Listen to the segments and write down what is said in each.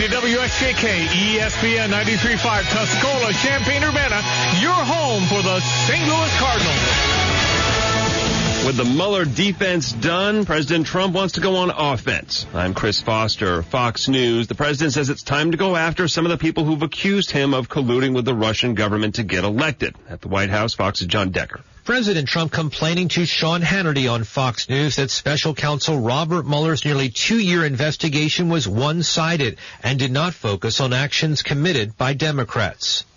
to WSJK, ESPN 93.5, Tuscola, Champaign-Urbana, your home for the St. Louis Cardinals. With the Mueller defense done, President Trump wants to go on offense. I'm Chris Foster, Fox News. The president says it's time to go after some of the people who've accused him of colluding with the Russian government to get elected. At the White House, Fox's John Decker. President Trump complaining to Sean Hannity on Fox News that special counsel Robert Mueller's nearly 2-year investigation was one-sided and did not focus on actions committed by Democrats.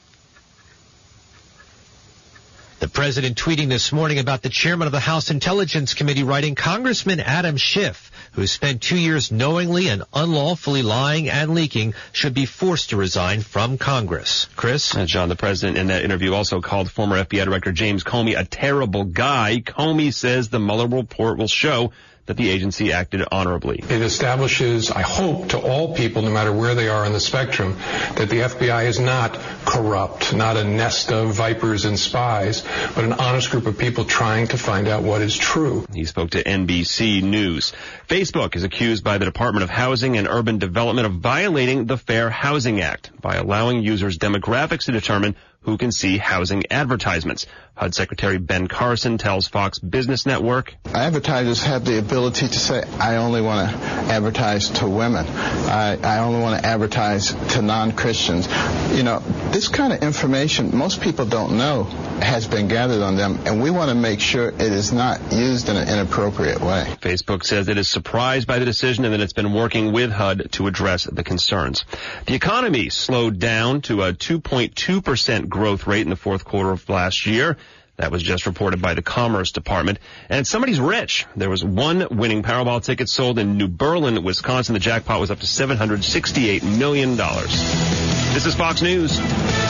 The president tweeting this morning about the chairman of the House Intelligence Committee, writing, Congressman Adam Schiff, who spent 2 years knowingly and unlawfully lying and leaking, should be forced to resign from Congress. Chris? John, the president in that interview also called former FBI Director James Comey a terrible guy. Comey says the Mueller report will show that the agency acted honorably. It establishes, I hope, to all people, no matter where they are on the spectrum, that the FBI is not corrupt, not a nest of vipers and spies, but an honest group of people trying to find out what is true. He spoke to NBC News. Facebook is accused by the Department of Housing and Urban Development of violating the Fair Housing Act by allowing users' demographics to determine who can see housing advertisements. HUD Secretary Ben Carson tells Fox Business Network, advertisers have the ability to say, I only want to advertise to women. I only want to advertise to non-Christians. You know, this kind of information most people don't know has been gathered on them, and we want to make sure it is not used in an inappropriate way. Facebook says it is surprised by the decision and that it's been working with HUD to address the concerns. The economy slowed down to a 2.2% growth rate in the fourth quarter of last year. That was just reported by the Commerce Department. And somebody's rich. There was one winning Powerball ticket sold in New Berlin, Wisconsin. The jackpot was up to $768 million. This is Fox News.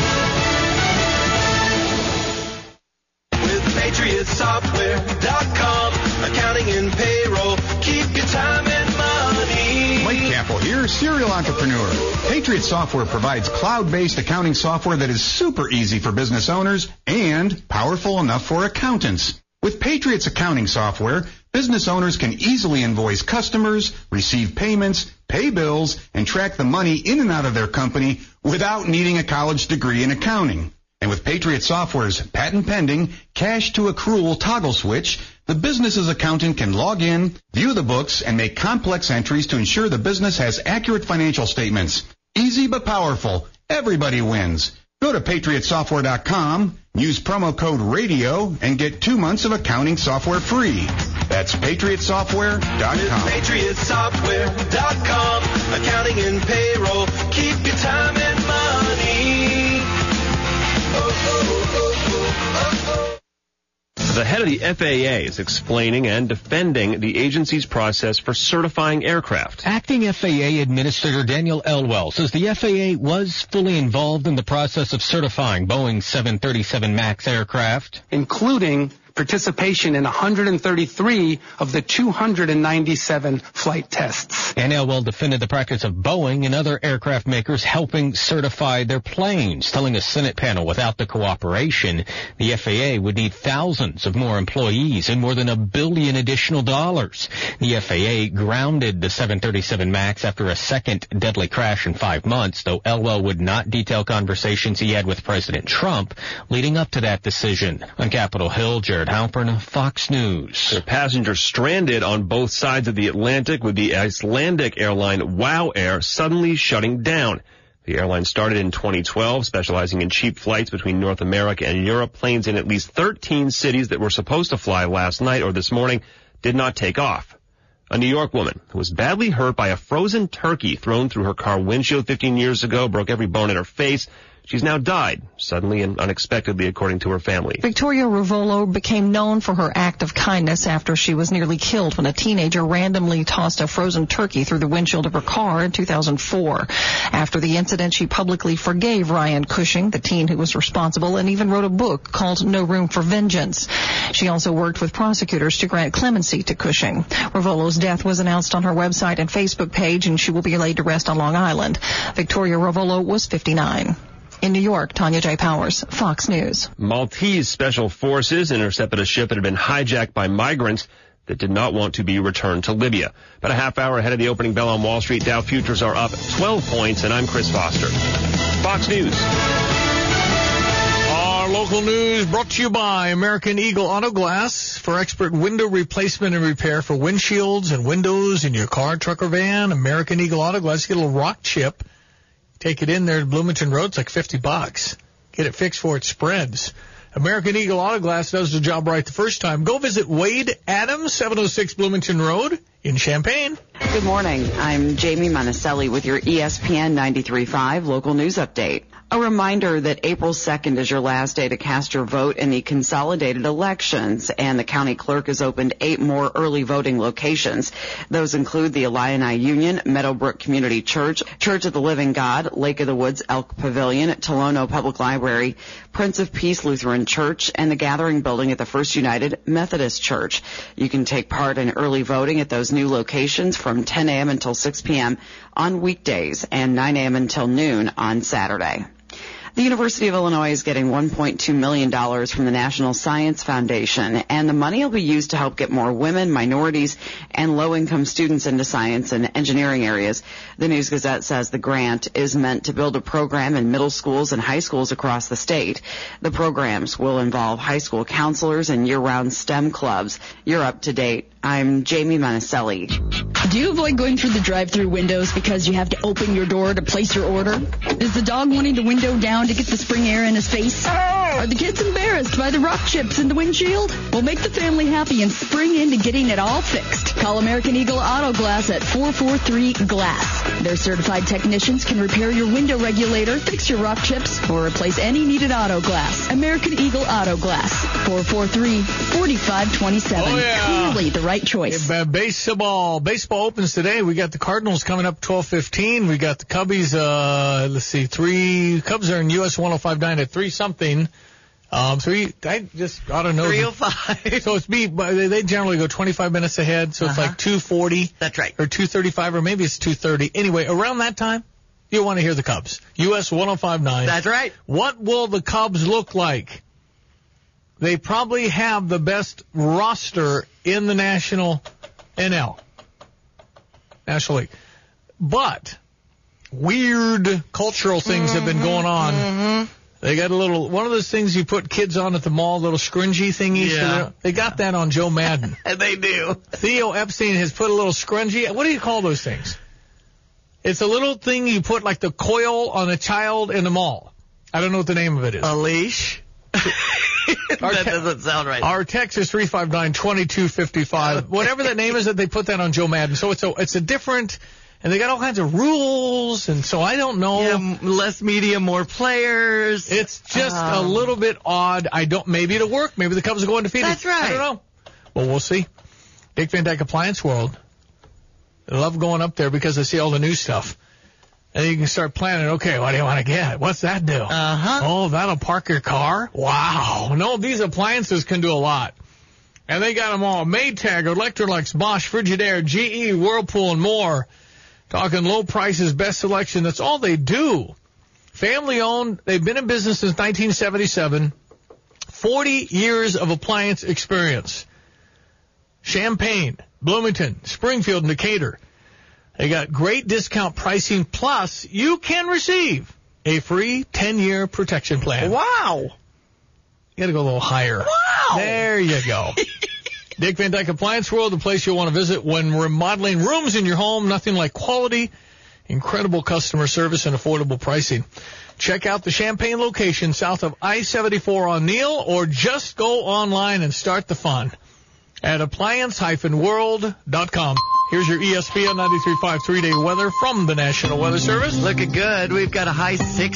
With PatriotSoftware.com, accounting and payroll, keep your time and money. Mike Campbell here, serial entrepreneur. Patriot Software provides cloud-based accounting software that is super easy for business owners and powerful enough for accountants. With Patriot's accounting software, business owners can easily invoice customers, receive payments, pay bills, and track the money in and out of their company without needing a college degree in accounting. And with Patriot Software's patent-pending cash-to-accrual toggle switch, the business's accountant can log in, view the books, and make complex entries to ensure the business has accurate financial statements. Easy but powerful. Everybody wins. Go to PatriotSoftware.com, use promo code RADIO, and get 2 months of accounting software free. That's PatriotSoftware.com. PatriotSoftware.com, accounting and payroll, keep your time and money. The head of the FAA is explaining and defending the agency's process for certifying aircraft. Acting FAA Administrator Daniel Elwell says the FAA was fully involved in the process of certifying Boeing 737 MAX aircraft, including participation in 133 of the 297 flight tests. And Elwell defended the practice of Boeing and other aircraft makers helping certify their planes, telling a Senate panel without the cooperation, the FAA would need thousands of more employees and more than $1 billion additional dollars. The FAA grounded the 737 MAX after a second deadly crash in 5 months, though Elwell would not detail conversations he had with President Trump leading up to that decision. On Capitol Hill, Jared Halpern, Fox News. There are passengers stranded on both sides of the Atlantic with the Icelandic airline WOW Air suddenly shutting down. The airline started in 2012, specializing in cheap flights between North America and Europe. Planes in at least 13 cities that were supposed to fly last night or this morning did not take off. A New York woman who was badly hurt by a frozen turkey thrown through her car windshield 15 years ago, broke every bone in her face. She's now died, suddenly and unexpectedly, according to her family. Victoria Ravolo became known for her act of kindness after she was nearly killed when a teenager randomly tossed a frozen turkey through the windshield of her car in 2004. After the incident, she publicly forgave Ryan Cushing, the teen who was responsible, and even wrote a book called No Room for Vengeance. She also worked with prosecutors to grant clemency to Cushing. Ravolo's death was announced on her website and Facebook page, and she will be laid to rest on Long Island. Victoria Ravolo was 59. In New York, Tanya J. Powers, Fox News. Maltese special forces intercepted a ship that had been hijacked by migrants. that did not want to be returned to Libya. About a half hour ahead of the opening bell on Wall Street, Dow futures are up 12 points, and I'm Chris Foster. Fox News. Our local news brought to you by American Eagle Auto Glass for expert window replacement and repair for windshields and windows in your car, truck, or van. American Eagle Auto Glass. Get a little rock chip. Take it in there to Bloomington Road. It's like $50. Get it fixed before it spreads. American Eagle Auto Glass does the job right the first time. Go visit Wade Adams, 706 Bloomington Road in Champaign. Good morning. I'm Jamie Monticelli with your ESPN 93.5 local news update. A reminder that April 2nd is your last day to cast your vote in the consolidated elections, and the county clerk has opened 8 more early voting locations. Those include the Illini Union, Meadowbrook Community Church, Church of the Living God, Lake of the Woods Elk Pavilion, Tolono Public Library, Prince of Peace Lutheran Church, and the Gathering Building at the First United Methodist Church. You can take part in early voting at those new locations from 10 a.m. until 6 p.m. on weekdays and 9 a.m. until noon on Saturday. The University of Illinois is getting $1.2 million from the National Science Foundation, and the money will be used to help get more women, minorities, and low-income students into science and engineering areas. The News Gazette says the grant is meant to build a program in middle schools and high schools across the state. The programs will involve high school counselors and year-round STEM clubs. You're up to date. I'm Jamie Monticelli. Do you avoid going through the drive-through windows because you have to open your door to place your order? Is the dog wanting to window down to get the spring air in his face? Are the kids embarrassed by the rock chips in the windshield? Well, make the family happy and spring into getting it all fixed. Call American Eagle Auto Glass at 443-GLASS. Their certified technicians can repair your window regulator, fix your rock chips, or replace any needed auto glass. American Eagle Auto Glass, 443-4527. Oh, yeah. Clearly the right choice. Baseball opens today. We got the Cardinals coming up 12:15. We got the Cubbies, Cubs are in US 105.9 at 3-something. I just ought to know. 3:05. So they generally go 25 minutes ahead, so it's like 2:40. That's right. Or 2:35, or maybe it's 2:30. Anyway, around that time, you'll want to hear the Cubs. US 105.9. That's right. What will the Cubs look like? They probably have the best roster in the National League. But weird cultural things have been going on. Mm-hmm. They got one of those things you put kids on at the mall, little scrunchie thingies. Yeah. They got that on Joe Madden. They do. Theo Epstein has put a little scrunchie. What do you call those things? It's a little thing you put like the coil on a child in the mall. I don't know what the name of it is. A leash? That doesn't sound right. Our text is 359-2255. Whatever that name is, that they put that on Joe Madden. So it's a different, and they got all kinds of rules, and so I don't know. Yeah, less media, more players. It's just a little bit odd. Maybe it'll work. Maybe the Cubs will go undefeated. That's right. I don't know. Well, we'll see. Dick Van Dyke Appliance World. I love going up there because I see all the new stuff. And you can start planning, okay, what do you want to get? What's that do? Uh-huh. Oh, that'll park your car? Wow. No, these appliances can do a lot. And they got them all. Maytag, Electrolux, Bosch, Frigidaire, GE, Whirlpool, and more. Talking low prices, best selection. That's all they do. Family owned. They've been in business since 1977. 40 years of appliance experience. Champaign, Bloomington, Springfield, and Decatur. They got great discount pricing, plus you can receive a free 10-year protection plan. Wow. You got to go a little higher. Wow. There you go. Dick Van Dyke Appliance World, the place you'll want to visit when remodeling rooms in your home. Nothing like quality, incredible customer service, and affordable pricing. Check out the Champaign location south of I-74 on Neal, or just go online and start the fun at appliance-world.com. Here's your ESPN 93.5 3-day weather from the National Weather Service. Looking good. We've got a high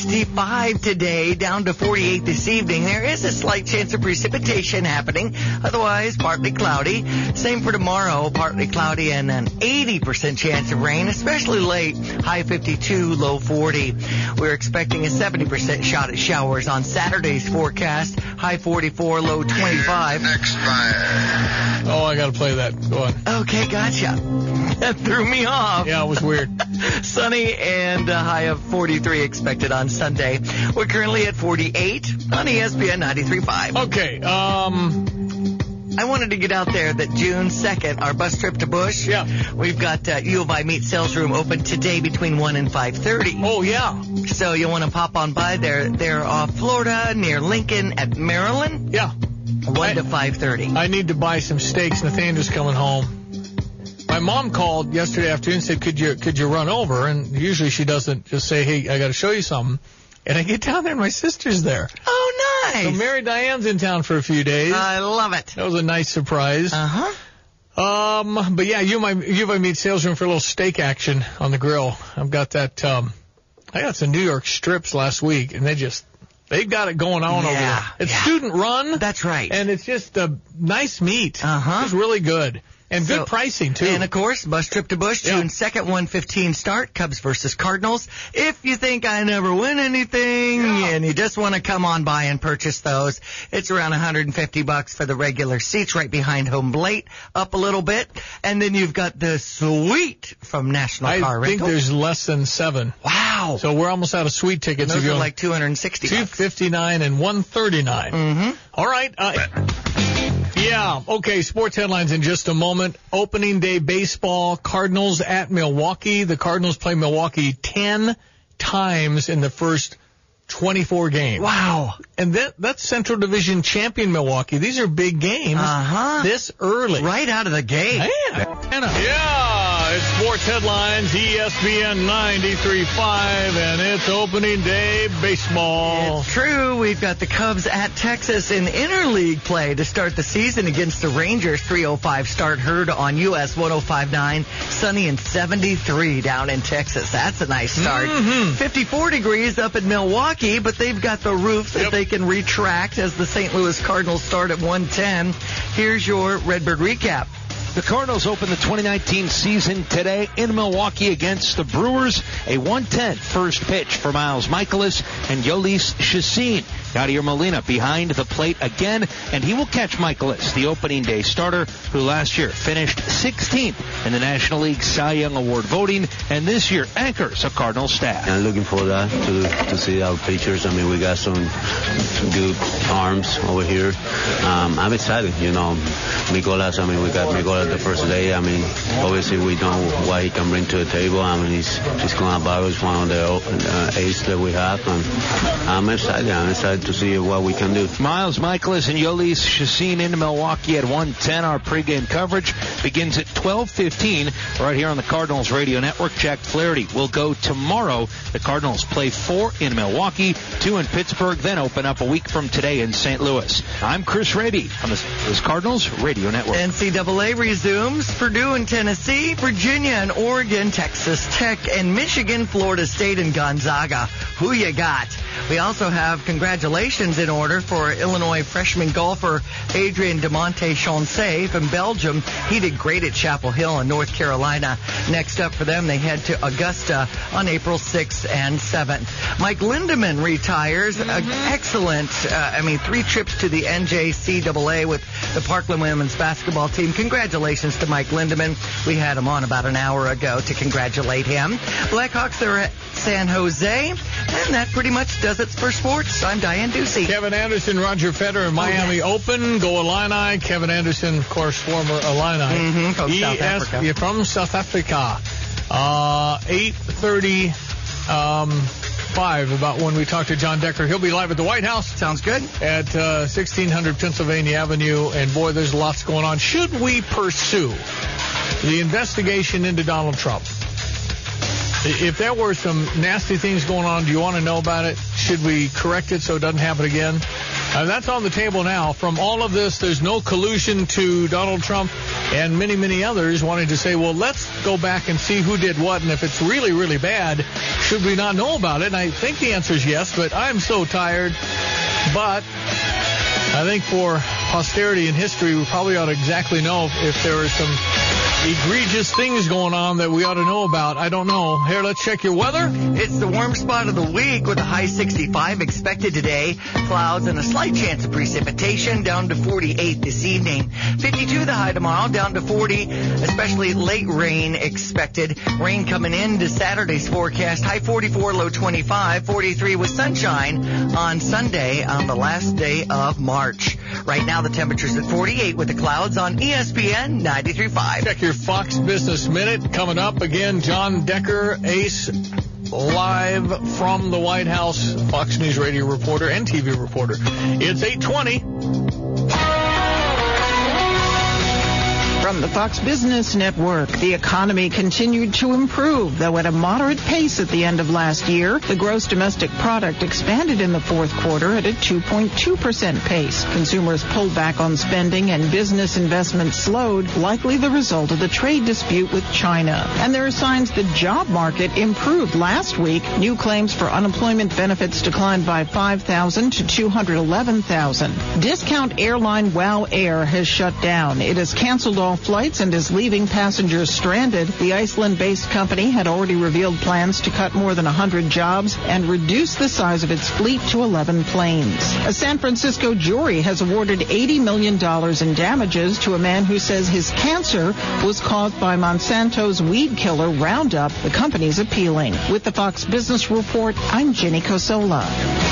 65 today, down to 48 this evening. There is a slight chance of precipitation happening. Otherwise, partly cloudy. Same for tomorrow, partly cloudy and an 80% chance of rain, especially late. High 52, low 40. We're expecting a 70% shot at showers on Saturday's forecast. High 44, low 25. Expired. Oh, I got to play that. Go on. Okay, gotcha. That threw me off. Yeah, it was weird. Sunny and a high of 43 expected on Sunday. We're currently at 48 on ESPN 93.5. Okay, I wanted to get out there that June 2nd, our bus trip to Bush. Yeah. We've got U of I Meat Sales Room open today between 1 and 5:30. Oh, yeah. So you'll want to pop on by there. They're off Florida near Lincoln at Maryland. Yeah. 1 to 5:30. I need to buy some steaks. Nathaniel's coming home. My mom called yesterday afternoon and said, could you run over? And usually she doesn't just say, hey, I got to show you something. And I get down there and my sister's there. Oh, nice. So Mary Diane's in town for a few days. I love it. That was a nice surprise. Uh-huh. But yeah, U of I Meat Sales Room for a little steak action on the grill. I've got that, I got some New York strips last week and they've got it going on over there. It's student run. That's right. And it's just a nice meat. Uh-huh. It's really good. And good pricing, too. And, of course, bus trip to Bush, June 2nd, 1:15 start, Cubs versus Cardinals. If you think I never win anything and you just want to come on by and purchase those, it's around $150 for the regular seats right behind home plate, up a little bit. And then you've got the suite from National Car Rental. I think there's less than 7. Wow. So we're almost out of suite tickets. And those are like $260. $259 and $139. Mm-hmm. All right. Yeah, okay, sports headlines in just a moment. Opening day baseball, Cardinals at Milwaukee. The Cardinals play Milwaukee 10 times in the first 24 games. Wow. And that's Central Division champion Milwaukee. These are big games this early. Right out of the gate. Yeah, it's sports headlines, ESPN 93.5, and it's opening day baseball. It's true. We've got the Cubs at Texas in interleague play to start the season against the Rangers. 3:05 start, heard on US 105.9. Sunny and 73 down in Texas. That's a nice start. 54 degrees up in Milwaukee, but they've got the roof that they can retract as the St. Louis Cardinals start at 110. Here's your Redbird recap. The Cardinals open the 2019 season today in Milwaukee against the Brewers. A 110 first pitch for Miles Mikolas and Yolis Chacin. Yadier Molina behind the plate again, and he will catch Mikolas, the opening day starter, who last year finished 16th in the National League Cy Young Award voting, and this year anchors a Cardinals staff. I'm looking for that to see our pitchers. I mean, we got some good arms over here. I'm excited, Mikolas, I mean, we got Mikolas the first day. I mean, obviously we know what he can bring to the table. I mean, he's Clonabaro is one of the aces that we have, and I'm excited to see what we can do. Miles Mikolas and Yolis Chacin into Milwaukee at 110. Our pregame coverage begins at 12:15 right here on the Cardinals Radio Network. Jack Flaherty will go tomorrow. The Cardinals play 4 in Milwaukee, 2 in Pittsburgh, then open up a week from today in St. Louis. I'm Chris Raby on the Cardinals Radio Network. NCAA resumes. Purdue and Tennessee, Virginia and Oregon, Texas Tech and Michigan, Florida State and Gonzaga. Who you got? We also have congratulations in order for Illinois freshman golfer Adrian DeMonte Chancey from Belgium. He did great at Chapel Hill in North Carolina. Next up for them, they head to Augusta on April 6th and 7th. Mike Lindemann retires. Excellent. 3 trips to the NJCAA with the Parkland women's basketball team. Congratulations to Mike Lindemann. We had him on about an hour ago to congratulate him. Blackhawks are at San Jose, and that pretty much does it for sports. I'm Diane Ducey. Kevin Anderson, Roger Federer, Miami Open. Go Illini. Kevin Anderson, of course, former Illini. From South Africa. Yeah, from South Africa. 8:35 about when we talk to John Decker. He'll be live at the White House. Sounds good. At 1600 Pennsylvania Avenue. And, boy, there's lots going on. Should we pursue the investigation into Donald Trump? If there were some nasty things going on, do you want to know about it? Should we correct it so it doesn't happen again? That's on the table now. From all of this, there's no collusion to Donald Trump and many, many others wanting to say, well, let's go back and see who did what. And if it's really, really bad, should we not know about it? And I think the answer is yes, but I'm so tired. But I think for posterity and history, we probably ought to exactly know if there are some egregious things going on that we ought to know about. I don't know. Here, let's check your weather. It's the warm spot of the week with a high 65 expected today. Clouds and a slight chance of precipitation, down to 48 this evening. 52 the high tomorrow, down to 40, especially late rain expected. Rain coming into Saturday's forecast. High 44, low 25, 43 with sunshine on Sunday on the last day of March. Right now the temperature's at 48 with the clouds on ESPN 93.5. Check your Fox Business Minute. Coming up again, John Decker, ace, live from the White House, Fox News radio reporter and TV reporter. It's 8:20. From the Fox Business Network, the economy continued to improve, though at a moderate pace at the end of last year. The gross domestic product expanded in the fourth quarter at a 2.2% pace. Consumers pulled back on spending and business investment slowed, likely the result of the trade dispute with China. And there are signs the job market improved last week. New claims for unemployment benefits declined by 5,000 to 211,000. Discount airline WOW Air has shut down. It has canceled all flights and is leaving passengers stranded. The Iceland-based company had already revealed plans to cut more than 100 jobs and reduce the size of its fleet to 11 planes. A San Francisco jury has awarded $80 million in damages to a man who says his cancer was caused by Monsanto's weed killer Roundup. The company's appealing. With the Fox Business Report, I'm Jenny Cosola.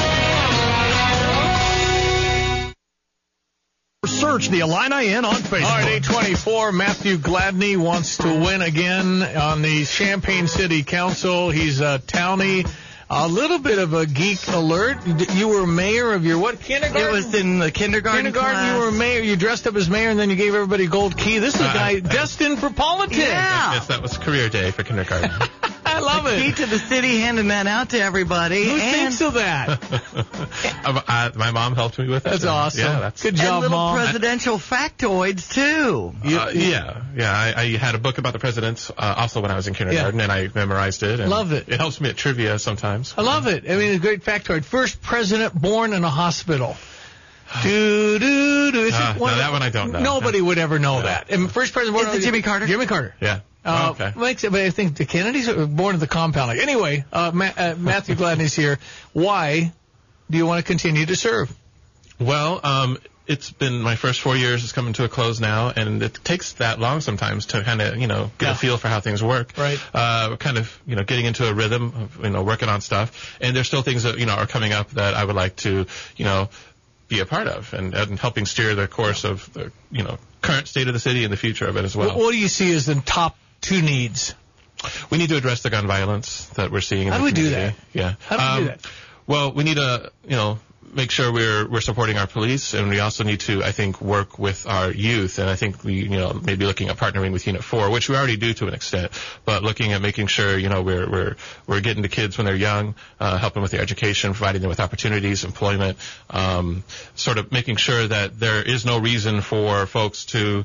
Search the Illini Inn on Facebook. All right, 824. Matthew Gladney wants to win again on the Champaign City Council. He's a townie. A little bit of a geek alert. You were mayor of your what, kindergarten? It was in the kindergarten class. You were mayor. You dressed up as mayor, and then you gave everybody a gold key. This is a guy destined for politics. Yeah. Yes, that was career day for kindergarten. I love it. Key to the city, handing that out to everybody. Who thinks of that? My mom helped me with it. That's awesome. Yeah, that's good job, and little Mom. presidential factoids, too. I had a book about the presidents also when I was in kindergarten, and I memorized it. And love it. It helps me at trivia sometimes. I love it. I mean, a great factoid. First president born in a hospital. No, that one I don't know. Nobody would ever know that. And first president born Is it Jimmy Carter? Jimmy Carter. Yeah. Okay. But I think the Kennedys were born in the compound. Anyway, Matthew Gladney's here. Why do you want to continue to serve? Well, it's been my first 4 years. It's coming to a close now, and it takes that long sometimes to kind of, get a feel for how things work. Right. We're kind of, getting into a rhythm of, working on stuff, and there's still things that, are coming up that I would like to, be a part of, and helping steer the course of the, current state of the city and the future of it as well. What do you see as the top two needs? We need to address the gun violence that we're seeing in the community. How do we do that? Yeah. How do we do that? Well, we need to, make sure we're supporting our police, and we also need to, I think, work with our youth. And I think we, maybe looking at partnering with Unit 4, which we already do to an extent, but looking at making sure, we're getting to kids when they're young, helping with their education, providing them with opportunities, employment, sort of making sure that there is no reason for folks to,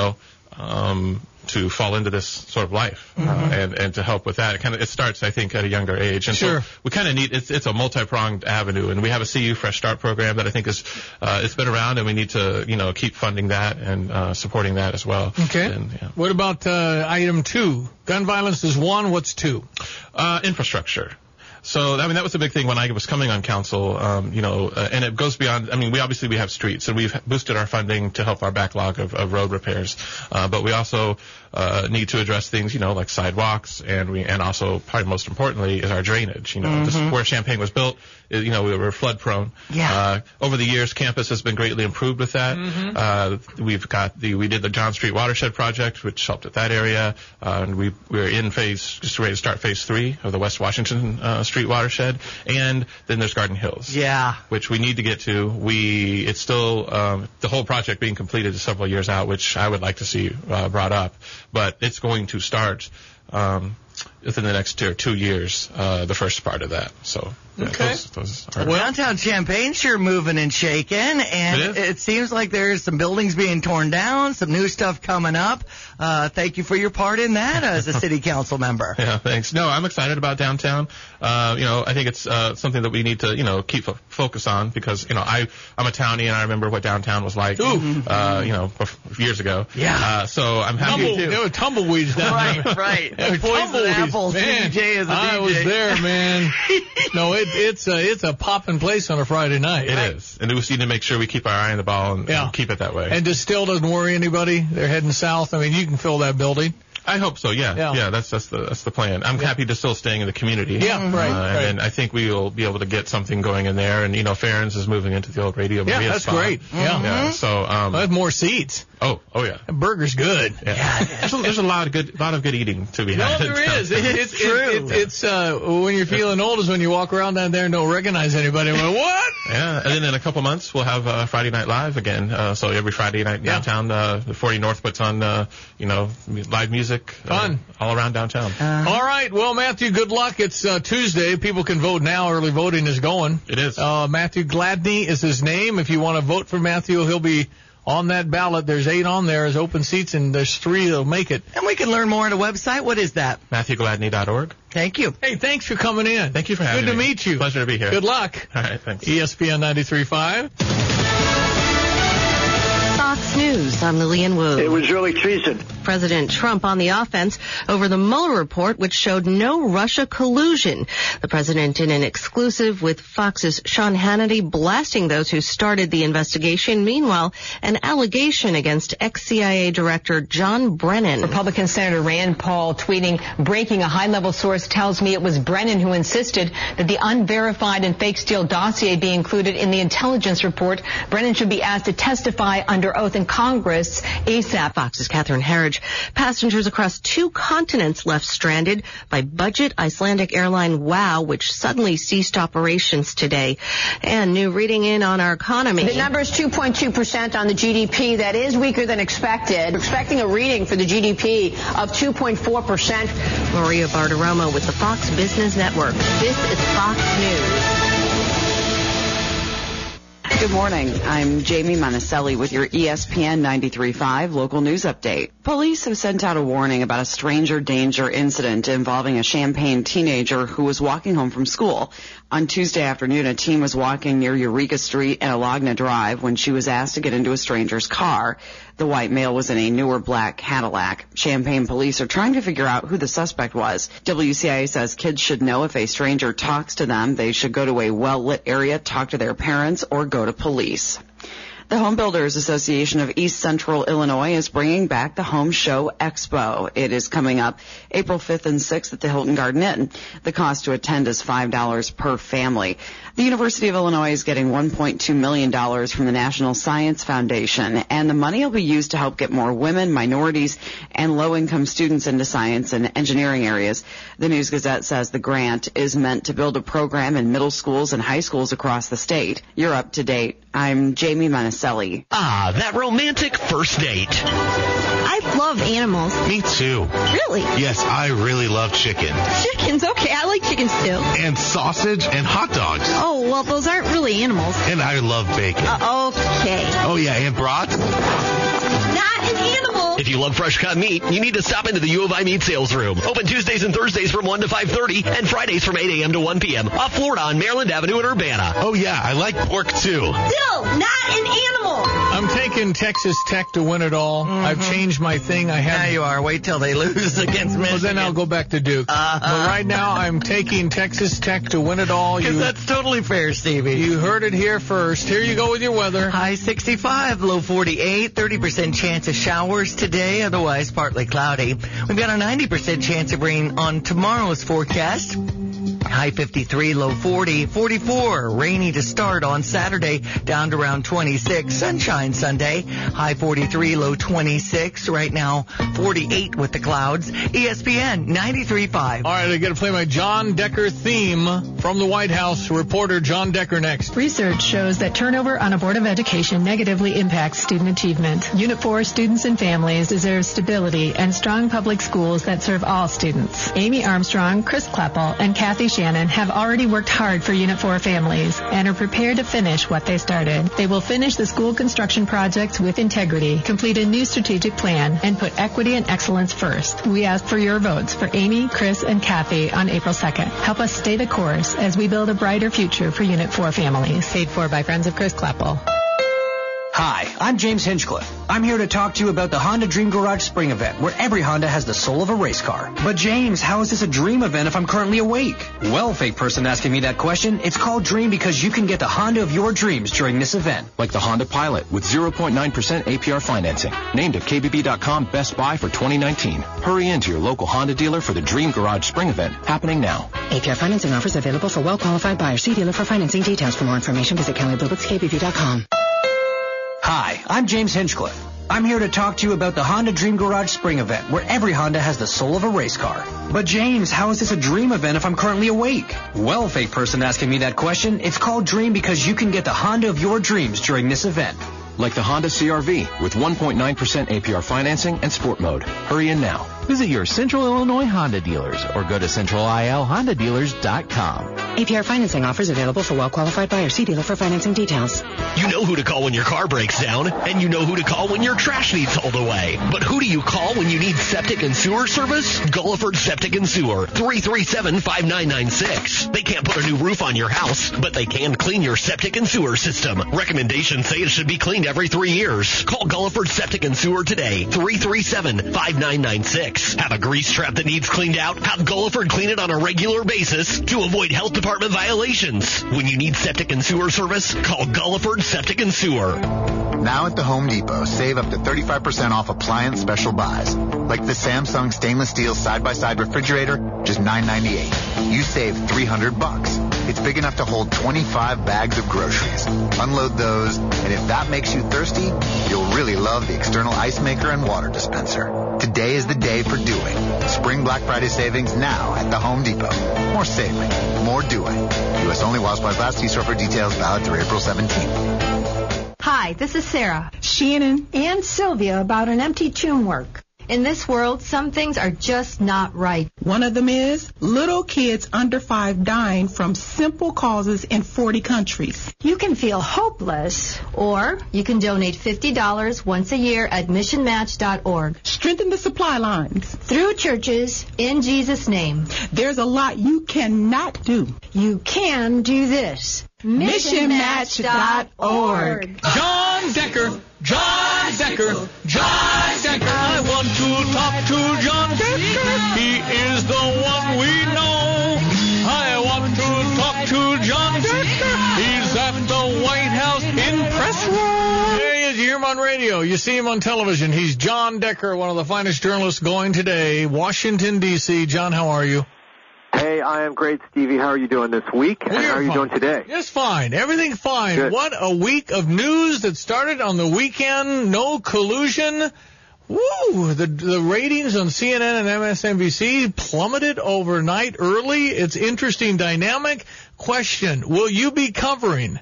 to fall into this sort of life, and to help with that. It starts, I think, at a younger age. And sure. So we kind of need, it's a multi-pronged avenue, and we have a CU Fresh Start program that I think is, it's been around, and we need to, keep funding that and, supporting that as well. Okay. And, What about, item 2? Gun violence is 1. What's 2? Infrastructure. So, that was a big thing when I was coming on council, and it goes beyond, we have streets, and we've boosted our funding to help our backlog of road repairs, but we also, need to address things, like sidewalks, and also, probably most importantly, is our drainage. Just where Champaign was built, we were flood prone. Yeah. Over the years, campus has been greatly improved with that. We did the John Street Watershed Project, which helped at that area, and we're in just ready to start phase 3 of the West Washington, Street Watershed, and then there's Garden Hills. Yeah. Which we need to get to. It's still, the whole project being completed is several years out, which I would like to see, brought up. But it's going to start within the next 2 years, the first part of that. So okay. Those are Downtown Champaign sure moving and shaking, and it seems like there's some buildings being torn down, some new stuff coming up. Thank you for your part in that as a city council member. Yeah, thanks. No, I'm excited about downtown. I think it's something that we need to keep focus on, because I'm a townie, and I remember what downtown was like years ago. Yeah. So I'm happy too. There were tumbleweeds down there. Right. Poison apples. Man, I was there, man. No, it's a poppin' place on a Friday night. It is, and we just need to make sure we keep our eye on the ball and keep it that way. And Distill doesn't worry anybody. They're heading south. You can fill that building. I hope so. Yeah. That's the plan. I'm happy to still staying in the community. Yeah, right. And I think we will be able to get something going in there. And Ferens is moving into the old Radio Maria that's spot. great. Yeah. So I have more seats. Oh yeah. The burger's good. Yeah. There's a lot of good eating to be had. No, there is. It's true. It's when you're feeling old is when you walk around down there and don't recognize anybody. What? Yeah. And then in a couple months we'll have Friday Night Live again. So every Friday night downtown, the 40 North puts on live music. Fun all around downtown. All right. Well, Matthew, good luck. It's Tuesday. People can vote now. Early voting is going. It is. Matthew Gladney is his name. If you want to vote for Matthew, he'll be on that ballot. There's 8 on there as open seats, and there's 3 that'll make it. And we can learn more at a website. What is that? MatthewGladney.org. Thank you. Hey, thanks for coming in. Thank you for having me. Good to meet you. Pleasure to be here. Good luck. All right, thanks. ESPN 93.5. Fox News, I'm Lillian Wu. It was really treason. President Trump on the offense over the Mueller report, which showed no Russia collusion. The president in an exclusive with Fox's Sean Hannity blasting those who started the investigation. Meanwhile, an allegation against ex-CIA Director John Brennan. Republican Senator Rand Paul tweeting, breaking, a high-level source tells me it was Brennan who insisted that the unverified and fake Steele dossier be included in the intelligence report. Brennan should be asked to testify under oath in Congress ASAP. Fox's Catherine Herridge. Passengers across 2 continents left stranded by budget Icelandic airline WOW, which suddenly ceased operations today. And new reading in on our economy. The number is 2.2% on the GDP. That is weaker than expected. We're expecting a reading for the GDP of 2.4%. Maria Bartiromo with the Fox Business Network. This is Fox News. Good morning. I'm Jamie Monticelli with your ESPN 93.5 local news update. Police have sent out a warning about a stranger danger incident involving a Champaign teenager who was walking home from school. On Tuesday afternoon, a teen was walking near Eureka Street and Alagna Drive when she was asked to get into a stranger's car. The white male was in a newer black Cadillac. Champaign police are trying to figure out who the suspect was. WCIA says kids should know if a stranger talks to them, they should go to a well-lit area, talk to their parents, or go to police. The Home Builders Association of East Central Illinois is bringing back the Home Show Expo. It is coming up April 5th and 6th at the Hilton Garden Inn. The cost to attend is $5 per family. The University of Illinois is getting $1.2 million from the National Science Foundation, and the money will be used to help get more women, minorities, and low-income students into science and engineering areas. The News Gazette says the grant is meant to build a program in middle schools and high schools across the state. You're up to date. I'm Jamie Monticelli. Ah, that romantic first date. I love animals. Me too. Really? Yes, I really love chicken. Chickens, okay. I like chickens too. And sausage and hot dogs. Oh, well, those aren't really animals. And I love bacon. Okay. Oh, yeah, and brats? Not an animal. If you love fresh cut meat, you need to stop into the U of I Meat Sales Room. Open Tuesdays and Thursdays from 1 to 5:30 and Fridays from 8 a.m. to 1 p.m. off Florida on Maryland Avenue in Urbana. Oh, yeah, I like pork too. Still, not an animal. I'm taking Texas Tech to win it all. I've changed my thing. Now you are. Wait till they lose against Michigan. Well, then I'll go back to Duke. But right now, I'm taking Texas Tech to win it all. Because that's totally fair, Stevie. You heard it here first. Here you go with your weather. High 65, low 48, 30% chance of showers today, otherwise partly cloudy. We've got a 90% chance of rain on tomorrow's forecast. High 53, low 40, 44. Rainy to start on Saturday, down to around 26. Sunshine Sunday, high 43, low 26. Right now, 48 with the clouds. ESPN 93.5. All right, I got to play my John Decker theme from the White House. Reporter John Decker next. Research shows that turnover on a Board of Education negatively impacts student achievement. Unit 4 students and families deserve stability and strong public schools that serve all students. Amy Armstrong, Chris Kleppel, and Kathy Shannon have already worked hard for Unit 4 families and are prepared to finish what they started. They will finish the school construction projects with integrity, complete a new strategic plan, and put equity and excellence first. We ask for your votes for Amy, Chris, and Kathy on April 2nd. Help us stay the course as we build a brighter future for Unit 4 families. Paid for by Friends of Chris Kleppel. Hi, I'm James Hinchcliffe. I'm here to talk to you about the Honda Dream Garage Spring Event, where every Honda has the soul of a race car. But James, how is this a dream event if I'm currently awake? Well, fake person asking me that question, it's called Dream because you can get the Honda of your dreams during this event. Like the Honda Pilot with 0.9% APR financing. Named at KBB.com Best Buy for 2019. Hurry into your local Honda dealer for the Dream Garage Spring Event happening now. APR financing offers available for well-qualified buyers. See dealer for financing details. For more information, visit KellyBluebittsKBB.com. Hi, I'm James Hinchcliffe. I'm here to talk to you about the Honda Dream Garage Spring Event, where every Honda has the soul of a race car. But James, how is this a dream event if I'm currently awake? Well, fake person asking me that question, it's called Dream because you can get the Honda of your dreams during this event. Like the Honda CR-V with 1.9% APR financing and sport mode. Hurry in now. Visit your Central Illinois Honda dealers or go to centralilhondadealers.com. APR financing offers available for well-qualified buyers. See dealer for financing details. You know who to call when your car breaks down, and you know who to call when your trash needs hauled away. But who do you call when you need septic and sewer service? Gulliford Septic and Sewer, 337-5996. They can't put a new roof on your house, but they can clean your septic and sewer system. Recommendations say it should be cleaned every 3 years. Call Gulliford Septic and Sewer today, 337-5996. Have a grease trap that needs cleaned out? Have Gulliford clean it on a regular basis to avoid health department violations. When you need septic and sewer service, call Gulliford Septic and Sewer. Now at the Home Depot, save up to 35% off appliance special buys. Like the Samsung stainless steel side-by-side refrigerator, just $9.98. You save $300. It's big enough to hold 25 bags of groceries. Unload those, and if that makes you thirsty, you'll really love the external ice maker and water dispenser. Today is the day for doing. Spring Black Friday savings now at the Home Depot. More saving, more doing. U.S. only while supplies last. See store for details. Valid through April 17th. Hi, this is Sarah, Shannon, and Sylvia about an empty tomb work. In this world, some things are just not right. One of them is little kids under 5 dying from simple causes in 40 countries. You can feel hopeless, or you can donate $50 once a year at missionmatch.org. Strengthen the supply lines. Through churches, in Jesus' name. There's a lot you cannot do. You can do this. missionmatch.org. John Decker, John Decker, John Decker. I want to talk to John Decker. He is the one we know. I want to talk to John Decker. He's at the White House in press room. There he is. You hear him on radio. You see him on television. He's John Decker, one of the finest journalists going today. Washington, D.C. John, how are you? Hey, I am great, Stevie. How are you doing this week? And how are you doing today? Just fine. Everything fine. Good. What a week of news that started on the weekend. No collusion. Woo! The ratings on CNN and MSNBC plummeted overnight early. It's interesting dynamic. Question, will you be covering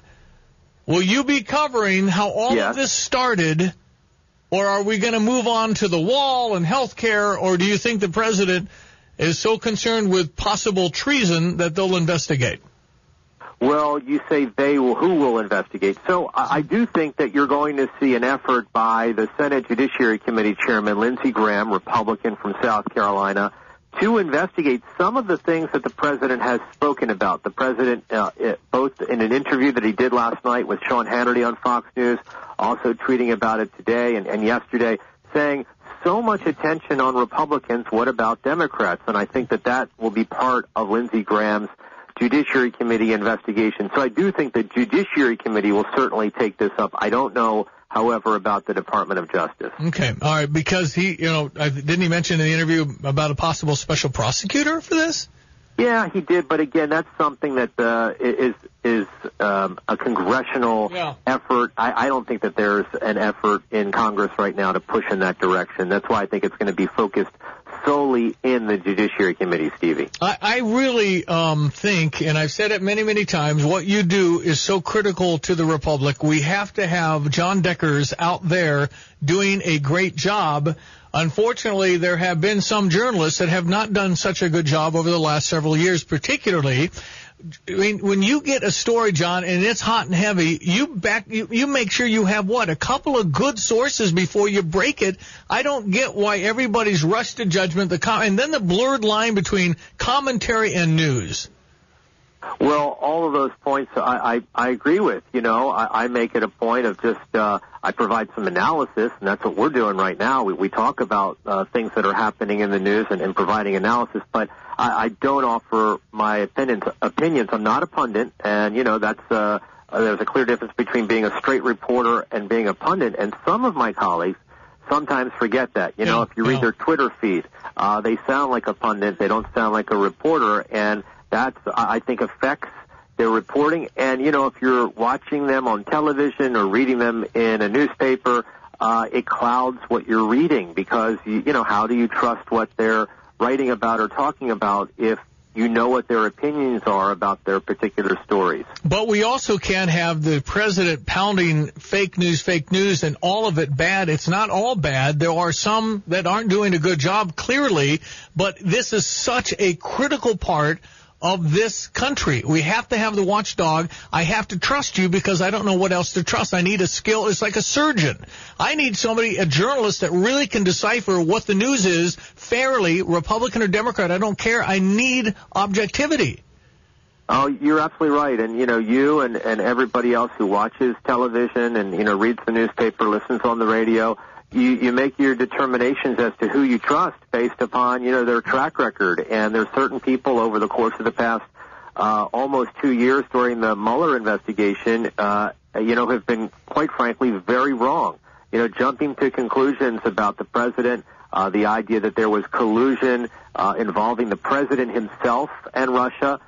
how all of this started, or are we going to move on to the wall and health care, or do you think the president is so concerned with possible treason that they'll investigate? Well, you say they will, who will investigate. So I do think that you're going to see an effort by the Senate Judiciary Committee Chairman Lindsey Graham, Republican from South Carolina, to investigate some of the things that the president has spoken about. The president, both in an interview that he did last night with Sean Hannity on Fox News, also tweeting about it today and yesterday, saying so much attention on Republicans, what about Democrats? And I think that will be part of Lindsey Graham's Judiciary Committee investigation. So I do think the Judiciary Committee will certainly take this up. I don't know, however, about the Department of Justice. Okay, all right, because didn't he mention in the interview about a possible special prosecutor for this? Yeah, he did, but again, that's something that is a congressional effort. I don't think that there's an effort in Congress right now to push in that direction. That's why I think it's going to be focused solely in the Judiciary Committee, Stevie. I really think, and I've said it many, many times, what you do is so critical to the Republic. We have to have John Deckers out there doing a great job. Unfortunately, there have been some journalists that have not done such a good job over the last several years, particularly. I mean, when you get a story, John, and it's hot and heavy, you make sure you have a couple of good sources before you break it. I don't get why everybody's rushed to judgment, and then the blurred line between commentary and news. Well, all of those points I agree with. You know, I make it a point of just I provide some analysis, and that's what we're doing right now. We talk about things that are happening in the news and providing analysis, but I don't offer my opinions. I'm not a pundit, and, you know, that's there's a clear difference between being a straight reporter and being a pundit, and some of my colleagues sometimes forget that. You know, if you read their Twitter feed, they sound like a pundit. They don't sound like a reporter, and that's, I think, affects their reporting. And, you know, if you're watching them on television or reading them in a newspaper, it clouds what you're reading because, you know, how do you trust what they're writing about or talking about if you know what their opinions are about their particular stories? But we also can't have the president pounding fake news, and all of it bad. It's not all bad. There are some that aren't doing a good job, clearly, but this is such a critical part of this country. We have to have the watchdog. I have to trust you because I don't know what else to trust. I need a skill. It's like a surgeon. I need somebody, a journalist, that really can decipher what the news is fairly, Republican or Democrat. I don't care. I need objectivity. Oh, you're absolutely right. And, you know, you and everybody else who watches television and, you know, reads the newspaper, listens on the radio, you make your determinations as to who you trust based upon, you know, their track record. And there's certain people over the course of the past almost 2 years during the Mueller investigation, you know, have been, quite frankly, very wrong. You know, jumping to conclusions about the president, the idea that there was collusion involving the president himself and Russia.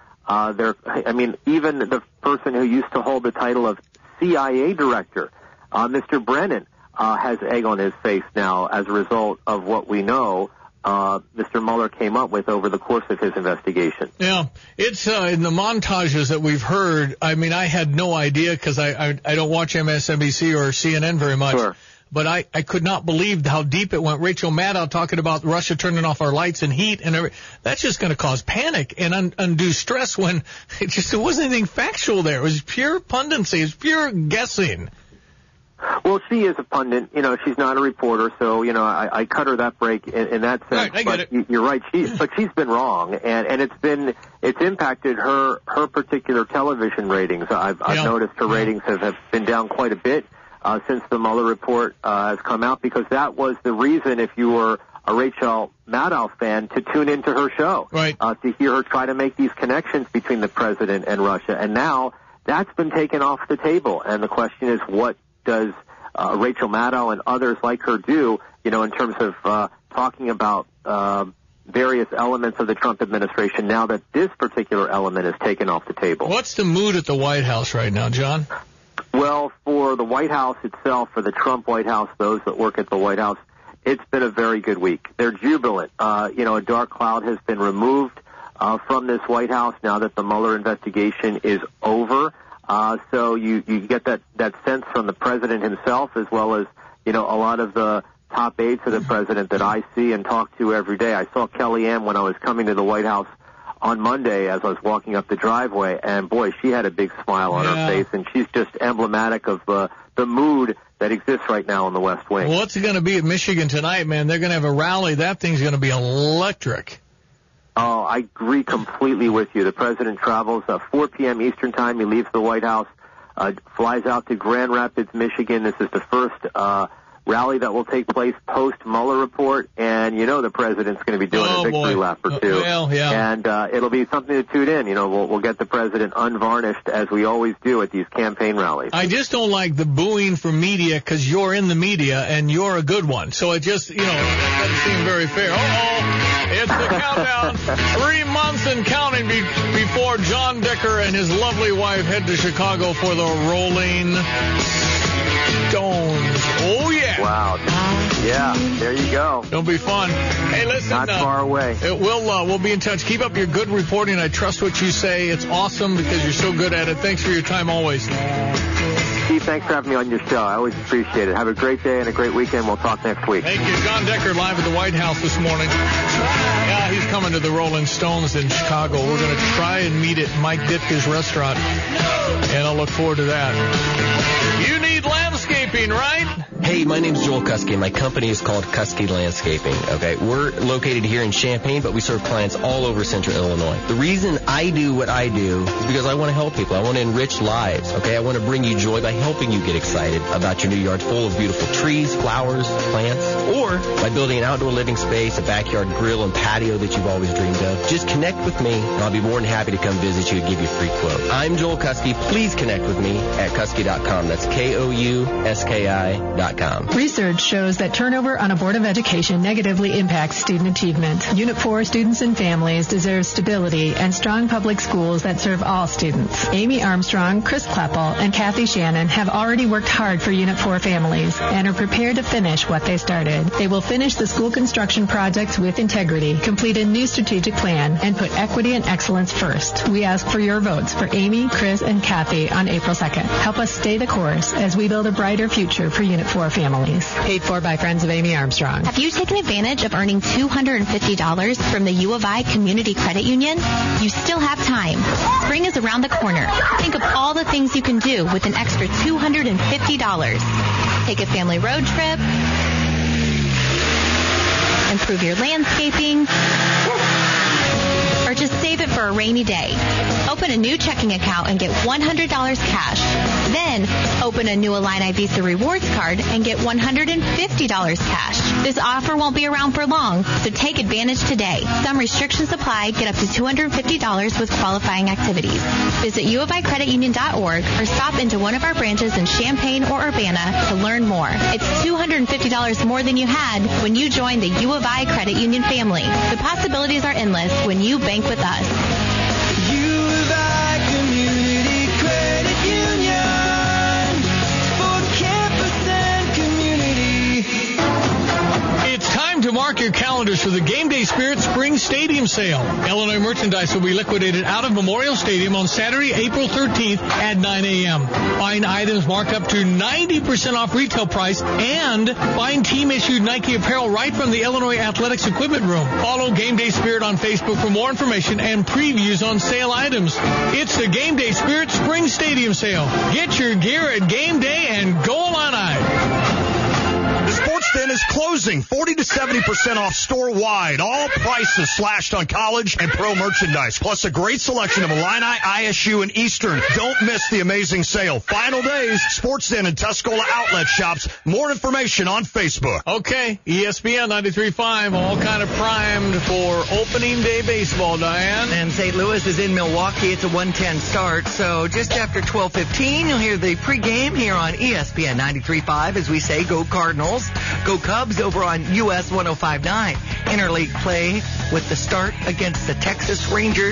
I mean, even the person who used to hold the title of CIA director, Mr. Brennan, has egg on his face now as a result of what we know Mr. Mueller came up with over the course of his investigation. Yeah, it's in the montages that we've heard. I mean, I had no idea because I don't watch MSNBC or CNN very much. Sure. But I could not believe how deep it went. Rachel Maddow talking about Russia turning off our lights and heat and everything. That's just going to cause panic and undue stress when it wasn't anything factual there. It was pure pundency. It was pure guessing. Well, she is a pundit. You know, she's not a reporter, so, you know, I cut her that break in that sense. Right, I get it. You're right. But she's been wrong, and it's impacted her particular television ratings. I've noticed her ratings have been down quite a bit since the Mueller report has come out, because that was the reason, if you were a Rachel Maddow fan, to tune into her show, right? To hear her try to make these connections between the president and Russia. And now that's been taken off the table, and the question is, what does Rachel Maddow and others like her do, you know, in terms of talking about various elements of the Trump administration now that this particular element is taken off the table? What's the mood at the White House right now, John? Well, for the White House itself, for the Trump White House, those that work at the White House, it's been a very good week. They're jubilant. You know, a dark cloud has been removed from this White House now that the Mueller investigation is over. So you get that sense from the president himself, as well as, you know, a lot of the top aides of the president that I see and talk to every day. I saw Kellyanne when I was coming to the White House on Monday as I was walking up the driveway, and boy, she had a big smile on her face, and she's just emblematic of the mood that exists right now in the West Wing. Well, what's it going to be at Michigan tonight, man? They're going to have a rally. That thing's going to be electric. Oh, I agree completely with you. The president travels 4 p.m. Eastern Time. He leaves the White House, flies out to Grand Rapids, Michigan. This is the first rally that will take place post-Mueller report, and you know the president's going to be doing a victory lap or two. Well, yeah. And it'll be something to tune in. You know, we'll get the president unvarnished, as we always do at these campaign rallies. I just don't like the booing from media, because you're in the media, and you're a good one. So it just, you know, that doesn't seem very fair. It's the countdown. 3 months and counting before John Decker and his lovely wife head to Chicago for the Rolling Stones. Oh, yeah. Wow. Yeah, there you go. It'll be fun. Hey, listen. Not far away. We'll be in touch. Keep up your good reporting. I trust what you say. It's awesome because you're so good at it. Thanks for your time always. Steve, thanks for having me on your show. I always appreciate it. Have a great day and a great weekend. We'll talk next week. Thank you. John Decker live at the White House this morning. Yeah, he's coming to the Rolling Stones in Chicago. We're going to try and meet at Mike Ditka's restaurant, and I'll look forward to that. You need landscaping, right? Hey, my name's Joel Kuski, and my company is called Kuski Landscaping, okay? We're located here in Champaign, but we serve clients all over Central Illinois. The reason I do what I do is because I want to help people. I want to enrich lives, okay? I want to bring you joy by helping you get excited about your new yard full of beautiful trees, flowers, plants, or by building an outdoor living space, a backyard grill and patio that you've always dreamed of. Just connect with me, and I'll be more than happy to come visit you and give you a free quote. I'm Joel Kuski. Please connect with me at Kuski.com. That's KOUSKI.com. Research shows that turnover on a Board of Education negatively impacts student achievement. Unit 4 students and families deserve stability and strong public schools that serve all students. Amy Armstrong, Chris Klappel, and Kathy Shannon have already worked hard for Unit 4 families and are prepared to finish what they started. They will finish the school construction projects with integrity, complete a new strategic plan, and put equity and excellence first. We ask for your votes for Amy, Chris, and Kathy on April 2nd. Help us stay the course as we build a brighter future for Unit 4 families. Paid for by Friends of Amy Armstrong. Have you taken advantage of earning $250 from the U of I Community Credit Union? You still have time. Spring is around the corner. Think of all the things you can do with an extra $250. Take a family road trip, improve your landscaping, or just save it for a rainy day. Open a new checking account and get $100 cash. Then open a new Illini Visa Rewards card and get $150 cash. This offer won't be around for long, so take advantage today. Some restrictions apply. Get up to $250 with qualifying activities. Visit uoficreditunion.org or stop into one of our branches in Champaign or Urbana to learn more. It's $250 more than you had when you joined the U of I Credit Union family. The possibilities are endless when you bank with us. U of I Community Credit Union for campus and community. It's time to mark your calendars for the Game Day Spirit Spring Stadium Sale. Illinois merchandise will be liquidated out of Memorial Stadium on Saturday, April 13th at 9 a.m. Find items marked up to 90% off retail price and find team-issued Nike apparel right from the Illinois Athletics Equipment Room. Follow Game Day Spirit on Facebook for more information and previews on sale items. It's the Game Day Spirit Spring Stadium Sale. Get your gear at Game Day and go Illini. The Sports Den is closing 40 to 70% off store-wide. All prices slashed on college and pro merchandise, plus a great selection of Illini, ISU, and Eastern. Don't miss the amazing sale. Final days, Sports Den and Tuscola outlet shops. More information on Facebook. Okay, ESPN 93.5, all kind of primed for opening day baseball, Diane. And St. Louis is in Milwaukee. It's a 1:10 start, so just after 12:15, you'll hear the pregame here on ESPN 93.5 as we say, go Cardinals. Go Cubs over on US 105.9. Interleague play with the start against the Texas Rangers.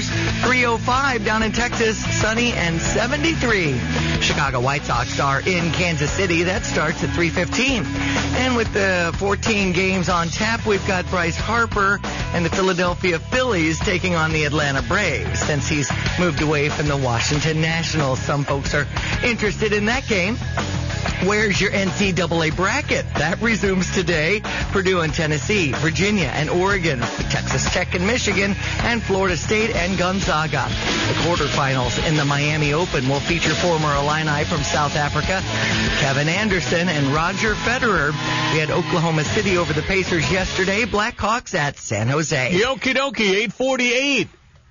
3:05 down in Texas, sunny and 73. Chicago White Sox are in Kansas City. That starts at 3:15. And with the 14 games on tap, we've got Bryce Harper and the Philadelphia Phillies taking on the Atlanta Braves since he's moved away from the Washington Nationals. Some folks are interested in that game. Where's your NCAA bracket? That resumes today. Purdue and Tennessee, Virginia and Oregon, Texas Tech and Michigan, and Florida State and Gonzaga. The quarterfinals in the Miami Open will feature former Illini from South Africa, Kevin Anderson and Roger Federer. We had Oklahoma City over the Pacers yesterday. Blackhawks at San Jose. Yokie dokie, 8:48.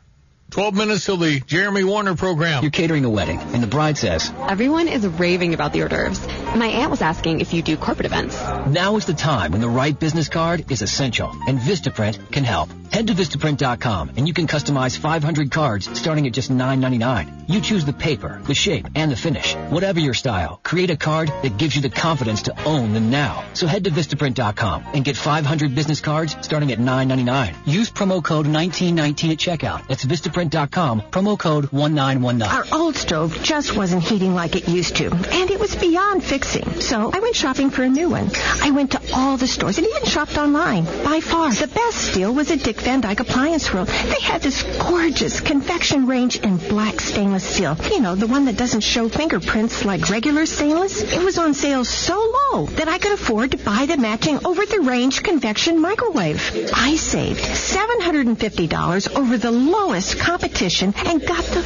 12 minutes till the Jeremy Warner program. You're catering a wedding, and the bride says, everyone is raving about the hors d'oeuvres. My aunt was asking if you do corporate events. Now is the time when the right business card is essential, and Vistaprint can help. Head to Vistaprint.com, and you can customize 500 cards starting at just $9.99. You choose the paper, the shape, and the finish. Whatever your style, create a card that gives you the confidence to own the now. So head to Vistaprint.com and get 500 business cards starting at $9.99. Use promo code 1919 at checkout. That's Vistaprint.com, promo code 1919. Our old stove just wasn't heating like it used to, and it was beyond fixing. So I went shopping for a new one. I went to all the stores and even shopped online. By far, the best deal was at Dick Van Dyke Appliance World. They had this gorgeous convection range in black stainless steel. You know, the one that doesn't show fingerprints like regular stainless. It was on sale so low that I could afford to buy the matching over-the-range convection microwave. I saved $750 over the lowest competition and got the free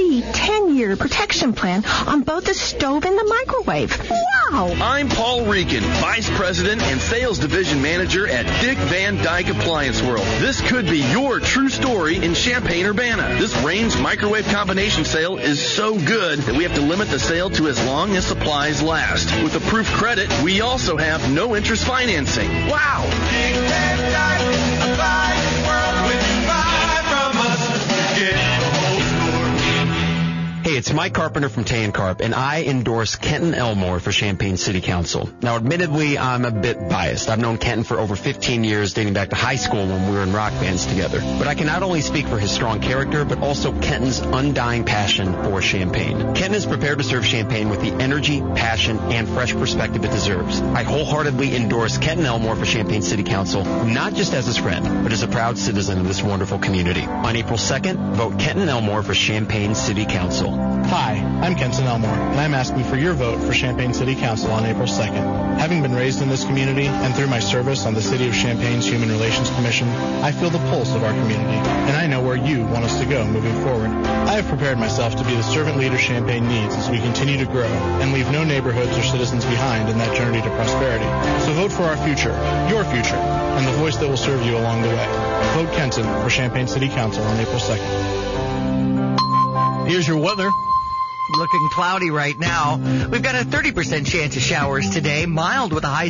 free 10-year protection plan on both the stove and the microwave. Wow! I'm Paul Regan, Vice President and Sales Division Manager at Dick Van Dyke Appliance World. This could be your true story in Champaign-Urbana. This range microwave combination sale is so good that we have to limit the sale to as long as supplies last. With approved credit, we also have no interest financing. Wow! Dick Van Dyke Appliance World. When you buy from us, you get the whole store. Hey, it's Mike Carpenter from Tay & Carp, and I endorse Kenton Elmore for Champaign City Council. Now, admittedly, I'm a bit biased. I've known Kenton for over 15 years, dating back to high school when we were in rock bands together. But I can not only speak for his strong character, but also Kenton's undying passion for Champaign. Kenton is prepared to serve Champaign with the energy, passion, and fresh perspective it deserves. I wholeheartedly endorse Kenton Elmore for Champaign City Council, not just as his friend, but as a proud citizen of this wonderful community. On April 2nd, vote Kenton Elmore for Champaign City Council. Hi, I'm Kenton Elmore, and I'm asking for your vote for Champaign City Council on April 2nd. Having been raised in this community and through my service on the City of Champaign's Human Relations Commission, I feel the pulse of our community, and I know where you want us to go moving forward. I have prepared myself to be the servant leader Champaign needs as we continue to grow and leave no neighborhoods or citizens behind in that journey to prosperity. So vote for our future, your future, and the voice that will serve you along the way. Vote Kenton for Champaign City Council on April 2nd. Here's your weather. Looking cloudy right now. We've got a 30% chance of showers today, mild with a high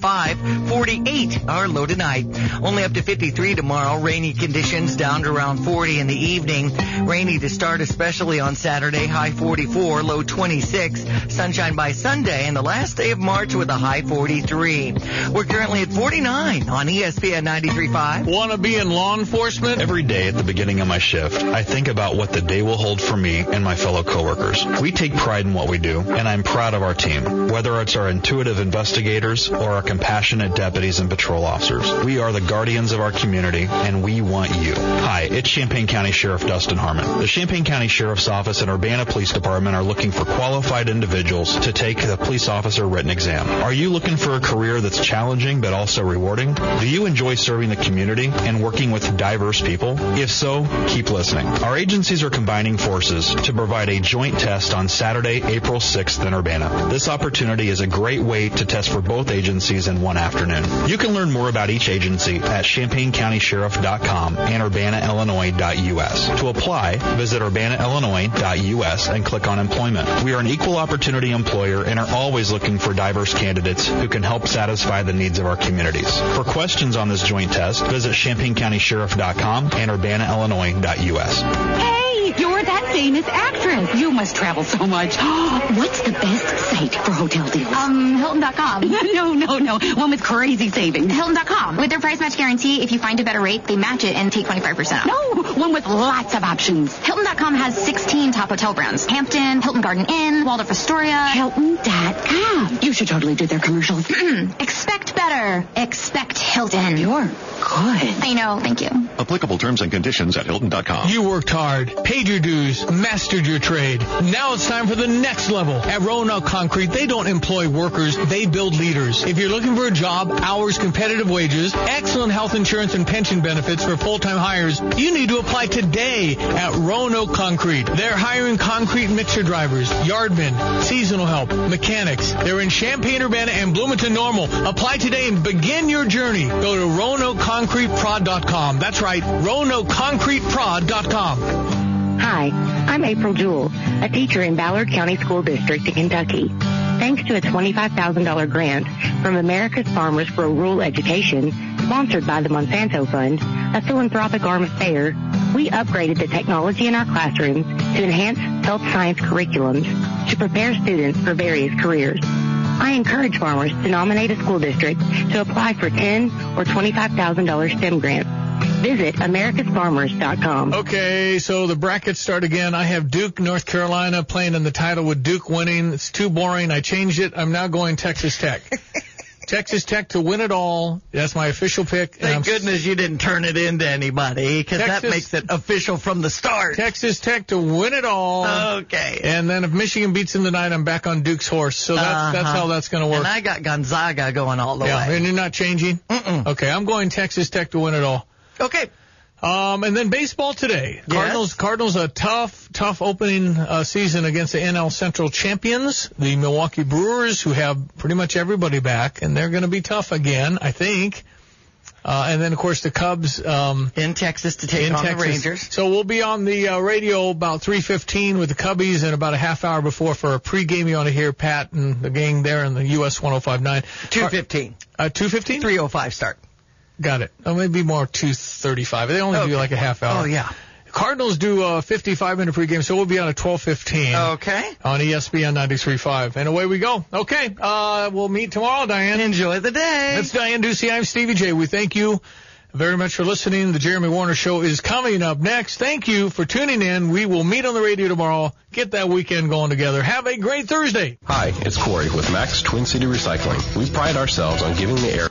65, 48 our low tonight. Only up to 53 tomorrow. Rainy conditions down to around 40 in the evening. Rainy to start, especially on Saturday, high 44, low 26. Sunshine by Sunday and the last day of March with a high 43. We're currently at 49 on ESPN 93.5. Want to be in law enforcement? Every day at the beginning of my shift, I think about what the day will hold for me and my fellow coworkers. We take pride in what we do, and I'm proud of our team. Whether it's our intuitive investigators or our compassionate deputies and patrol officers, we are the guardians of our community, and we want you. Hi, it's Champaign County Sheriff Dustin Harmon. The Champaign County Sheriff's Office and Urbana Police Department are looking for qualified individuals to take the police officer written exam. Are you looking for a career that's challenging but also rewarding? Do you enjoy serving the community and working with diverse people? If so, keep listening. Our agencies are combining forces to provide a joint test on Saturday, April 6th in Urbana. This opportunity is a great way to test for both agencies in one afternoon. You can learn more about each agency at ChampaignCountySheriff.com and UrbanaIllinois.us. To apply, visit UrbanaIllinois.us and click on Employment. We are an equal opportunity employer and are always looking for diverse candidates who can help satisfy the needs of our communities. For questions on this joint test, visit ChampaignCountySheriff.com and UrbanaIllinois.us. Hey, you're that famous actress. You must travel so much. What's the best site for hotel deals? Hilton.com. No. One with crazy savings. Hilton.com. With their price match guarantee, if you find a better rate, they match it and take 25% off. No, one with lots of options. Hilton.com has 16 top hotel brands. Hampton, Hilton Garden Inn, Waldorf Astoria. Hilton.com. You should totally do their commercials. Expect better. Expect Hilton. You're good. I know. Thank you. Applicable terms and conditions at Hilton.com. You worked hard, paid your dues, mastered your trade. Now it's time for the next level. At Roanoke Concrete, they don't employ workers, they build leaders. If you're looking for a job, hours, competitive wages, excellent health insurance and pension benefits for full-time hires, you need to apply today at Roanoke Concrete. They're hiring concrete mixer drivers, yardmen, seasonal help, mechanics. They're in Champaign-Urbana and Bloomington Normal. Apply today and begin your journey. Go to RoanokeConcreteProd.com. That's right, RoanokeConcreteProd.com. Hi, I'm April Jewell, a teacher in Ballard County School District in Kentucky. Thanks to a $25,000 grant from America's Farmers for Rural Education, sponsored by the Monsanto Fund, a philanthropic arm of FAIR, we upgraded the technology in our classrooms to enhance health science curriculums to prepare students for various careers. I encourage farmers to nominate a school district to apply for $10,000 or $25,000 STEM grants. Visit americasfarmers.com. Okay, so the brackets start again. I have Duke, North Carolina, playing in the title with Duke winning. It's too boring. I changed it. I'm now going Texas Tech. Texas Tech to win it all. That's my official pick. Thank goodness you didn't turn it into anybody, because that makes it official from the start. Texas Tech to win it all. Okay. And then if Michigan beats them tonight, I'm back on Duke's horse. So that's how that's going to work. And I got Gonzaga going all the way. And you're not changing? Mm-mm. Okay, I'm going Texas Tech to win it all. Okay. And then baseball today. Cardinals a tough opening season against the NL Central champions, the Milwaukee Brewers, who have pretty much everybody back, and they're going to be tough again, I think. And then, of course, the Cubs in Texas to take on the Rangers. So we'll be on the radio about 3:15 with the Cubbies, and about a half hour before for a pregame. You want to hear Pat and the gang there in the US 105.9. 2:15. 2:15? 3:05 start. Got it. Oh, maybe more 2:35. They only do like a half hour. Oh, yeah. Cardinals do a 55-minute pregame, so we'll be on at 12:15. Okay. On ESPN 93.3. And away we go. Okay. We'll meet tomorrow, Diane. Enjoy the day. That's Diane Ducey. I'm Stevie J. We thank you very much for listening. The Jeremy Warner Show is coming up next. Thank you for tuning in. We will meet on the radio tomorrow. Get that weekend going together. Have a great Thursday. Hi, it's Corey with Max Twin City Recycling. We pride ourselves on giving the air